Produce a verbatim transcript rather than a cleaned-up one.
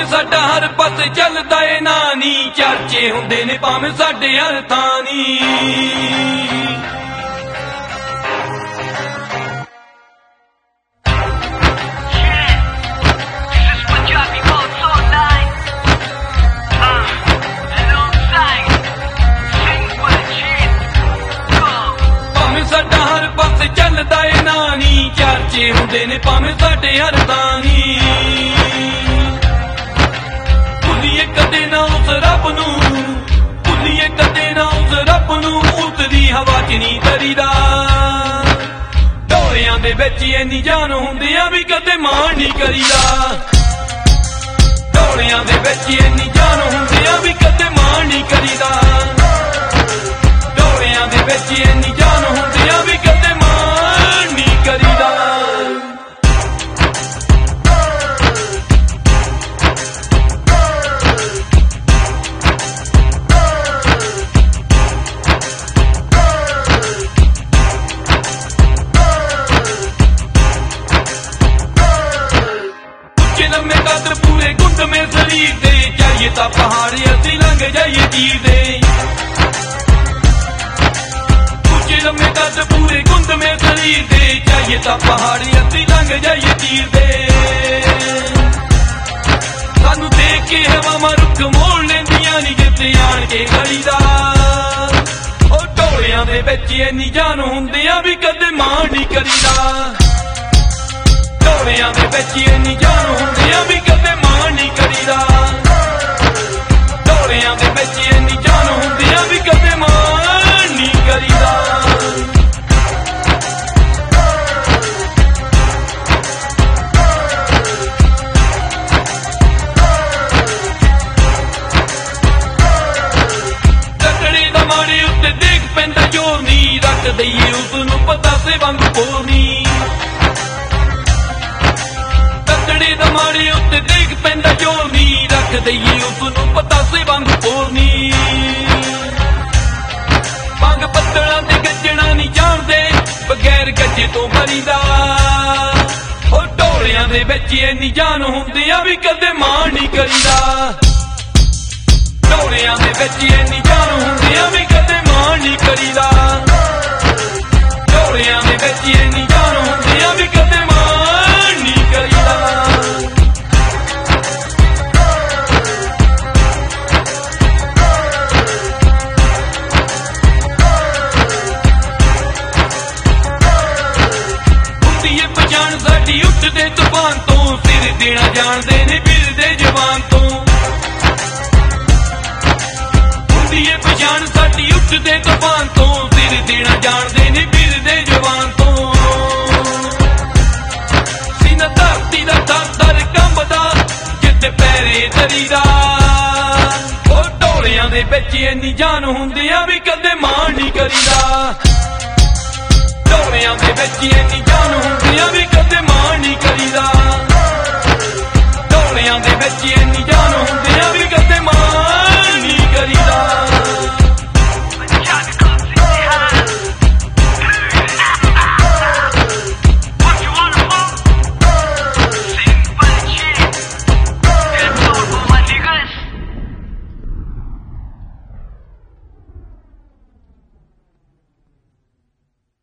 ਭਾਵੇਂ ਸਾਡਾ ਹਰ ਪਾਸੇ ਚੱਲਦਾ ਏ ਨਾ ਨੀ, ਚਰਚੇ ਹੁੰਦੇ ਨੇ ਭਾਵੇਂ ਸਾਡੇ ਹਰ ਥਾਂ ਨੀ। ਚੱਲਦਾ ਏ ਨਾ ਨੀ, ਚਰਚੇ ਹੁੰਦੇ ਨੇ ਭਾਵੇਂ ਸਾਡੇ ਹਰ ਥਾਂ ਨੀ। ਭੁੱਲੀਏ ਕਦੇ ਨਾ ਉਸ ਰੱਬ ਨੂੰ, ਭੁੱਲੀਏ ਕਦੇ ਨਾ ਉਸ ਰੱਬ ਨੂੰ, ਉਤਰੀ ਹਵਾ ਚ ਨੀ ਕਰੀਦਾ। ਡੋਲਿਆਂ ਦੇ ਵਿੱਚ ਇੰਨੀ ਜਾਨ ਹੁੰਦਿਆਂ ਵੀ ਕਦੇ ਮਾਣ ਨੀ ਕਰੀਦਾ। ਡੋਲਿਆਂ ਦੇ ਵਿੱਚ ਇੰਨੀ ਜਾਨ ਹੁੰਦਿਆਂ ਵੀ ਕਦੇ ਮਾਣ ਨੀ ਕਰੀਦਾ। ਡੋਲਿਆਂ ਦੇ ਵਿੱਚ ਇੰਨੀ ਜਾਨ ਹੁੰਦਿਆਂ ਵੀ ਕਦੇ ਕਰੀਦਾ। ਉੱਚੇ ਲੰਮੇ ਕਦਰ ਪੂਰੇ ਗੁੰਦਵੇਂ ਸਰੀਰ ਦੇ, ਜਾਈਏ ਤਾਂ ਪਹਾੜ ਅਸੀਂ ਲੰਘ ਜਾਈਏ ਚੀਰ ਦੇ। ਉੱਚੇ ਲੰਮੇ ਕਦਰ ਪੂਰੇ ਗੁੰਦਵੇਂ ਸਰੀਰ ਦੇ, ਜਾਈਏ ਤਾਂ ਪਹਾੜੀ ਅਸੀਂ ਲੰਘ ਜਾਈਏ ਚੀਰ ਦੇ। ਸਾਨੂੰ ਦੇਖ ਕੇ ਹਵਾਵਾਂ ਰੁੱਖ ਮੋੜ ਲੈਂਦੀਆਂ ਨੀ, ਜਿੱਥੇ ਆਣ ਕੇ ਗਲੀਦਾ। ਉਹ ਢੋਲਿਆਂ ਦੇ ਵਿੱਚ ਇੰਨੀ ਜਾਨ ਹੁੰਦਿਆਂ ਵੀ ਕਦੇ ਮਾਣ ਨੀ ਕਰੀਦਾ। ਢੋਲਿਆਂ ਦੇ ਵਿੱਚ ਇੰਨੀ ਜਾਨ ਹੁੰਦਿਆਂ ਵੀ ਕਦੇ ਮਾਣ ਨੀ ਕਰੀਦਾ। ਢੋਲਿਆਂ ਦੇ ਵਿੱਚ ਇੰਨੀ ਜਾਨ ਹੁੰਦਿਆਂ ਵੀ ਕਦੇ ਮਾਣ ਨੀ ਕਰੀਦਾ। ਦੇਖ ਪੈਂਦਾ ਜੋਰ ਨੀ, ਰੱਖ ਦਈਏ ਉਸਨੂੰ ਪਤਾਸੇ ਵਾਂਗ ਕੋਨੀ। ਤਕੜੇ ਦਾ ਮਾੜੇ ਉੱਤੇ ਦੇਖ ਪੈਂਦਾ ਜੋਰ ਨੀ, ਰੱਖ ਦਈਏ ਉਸਨੂੰ ਪਤਾਸੇ ਵਾਂਗ ਕੋਨੀ। ਮੰਗ ਪੱਤਲਾਂ ਤੇ ਗੱਜਣਾ ਨੀ ਜਾਣਦੇ, ਬਗੈਰ ਗੱਜੇ ਤੋਂ ਮਰੀਦਾ। ਉਹ ਢੋਲਿਆਂ ਦੇ ਵਿੱਚ ਇੰਨੀ ਜਾਨ ਹੁੰਦਿਆਂ ਵੀ ਕਦੇ ਮਾਣ ਨੀ ਕਰੀਦਾ। ਢੋਲਿਆਂ ਦੇ ਵਿੱਚ ਇੰਨੀ ਜਾਨ ਹੁੰਦਿਆਂ ਵੀ ਕਦੇ ਮਾਣ ਨੀ ਕਰੀਦਾ। ਢੋਲਿਆਂ ਦੇ ਵਿੱਚ ਇੰਨੀ ਜਾਨ ਹੁੰਦਿਆਂ ਵੀ ਕਦੇ ਮਾਣ ਨੀ ਕਰੀਦਾ। ਹੁੰਦੀ ਏ ਪਛਾਣ ਸਾਡੀ ਉੱਠਦੇ ਤੂਫਾਨ ਤੋਂ, ਸਿਰ ਦੇਣਾ ਜਾਣਦੇ ਨੇ ਵੀਰ ਦੇ ਜਵਾਨ ਤੋਂ। ਪਛਾਣ ਸਾਡੀ ਉੱਠਦੇ ਤੂਫਾਨ ਤੋਂ, ਸਿਰ ਦੇਣਾ ਜਾਣਦੇ ਨੇ ਵੀਰ ਦੇ ਜਵਾਨ ਤੋਂ। ਸੀਨਾ ਧਰਤੀ ਦਾ ਥਰ-ਥਰ ਕੰਬਦਾ, ਜਿੱਥੇ ਪੈਰੇ ਧਰੀਦਾ। ਉਹ ਢੋਲਿਆਂ ਦੇ ਵਿੱਚ ਇੰਨੀ ਜਾਨ ਹੁੰਦਿਆਂ ਵੀ ਕਦੇ ਮਾਣ ਨੀ ਕਰੀਦਾ। ਢੋਲਿਆਂ ਦੇ ਵਿੱਚ ਇੰਨੀ ਜਾਨ ਹੁੰਦਿਆਂ ਵੀ ਕਦੇ ਮਾਣ ਨੀ ਕਰੀਦਾ। ਢੋਲਿਆਂ ਦੇ ਵਿੱਚ ਇੰਨੀ ਜਾਨ ਹੁੰਦਿਆਂ ਵੀ ਕਦੇ